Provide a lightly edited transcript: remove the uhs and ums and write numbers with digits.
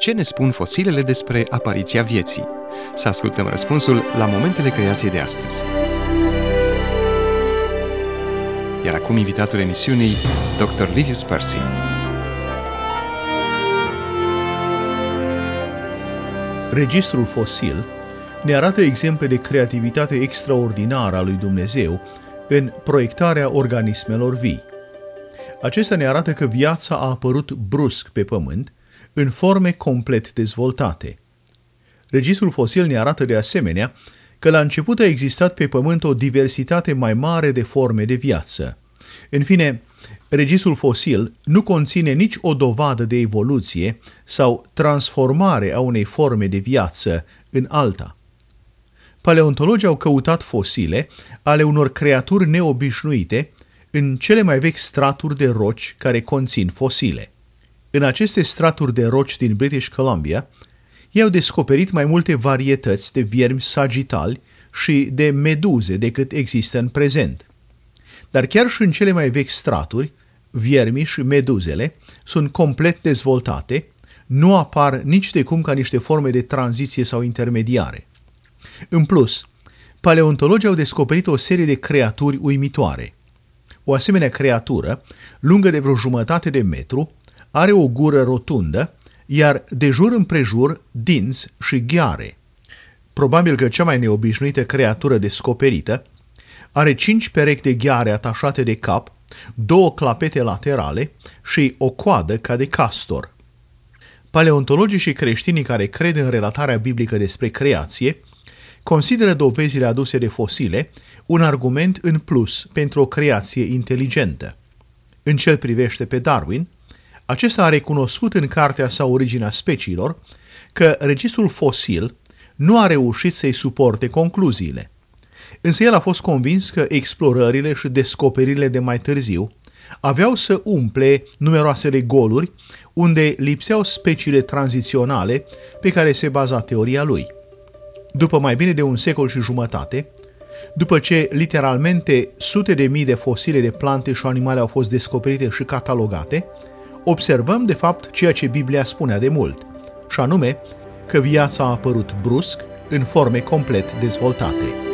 Ce ne spun fosilele despre apariția vieții? Să ascultăm răspunsul la momentele creației de astăzi. Iar acum invitatul emisiunii, Dr. Livius Percy. Registrul fosil ne arată exemple de creativitate extraordinară a lui Dumnezeu în proiectarea organismelor vii. Acesta ne arată că viața a apărut brusc pe pământ, în forme complet dezvoltate. Registrul fosil ne arată de asemenea că la început a existat pe pământ o diversitate mai mare de forme de viață. În fine, registrul fosil nu conține nici o dovadă de evoluție sau transformare a unei forme de viață în alta. Paleontologii au căutat fosile ale unor creaturi neobișnuite în cele mai vechi straturi de roci care conțin fosile. În aceste straturi de roci din British Columbia, ei au descoperit mai multe varietăți de viermi sagitali și de meduze decât există în prezent. Dar chiar și în cele mai vechi straturi, viermii și meduzele sunt complet dezvoltate, nu apar nici de cum ca niște forme de tranziție sau intermediare. În plus, paleontologii au descoperit o serie de creaturi uimitoare. O asemenea creatură, lungă de vreo jumătate de metru, are o gură rotundă, iar de jur împrejur dinți și gheare. Probabil că cea mai neobișnuită creatură descoperită are 5 perechi de gheare atașate de cap, 2 clapete laterale și o coadă ca de castor. Paleontologii și creștinii care cred în relatarea biblică despre creație consideră dovezile aduse de fosile un argument în plus pentru o creație inteligentă. În ce-l privește pe Darwin, acesta a recunoscut în cartea sa Originea speciilor că registrul fosil nu a reușit să-i suporte concluziile. Însă el a fost convins că explorările și descoperirile de mai târziu aveau să umple numeroasele goluri unde lipseau speciile tranziționale pe care se baza teoria lui. După mai bine de un secol și jumătate, după ce literalmente sute de mii de fosile de plante și animale au fost descoperite și catalogate, observăm de fapt ceea ce Biblia spunea de mult, și anume că viața a apărut brusc în forme complet dezvoltate.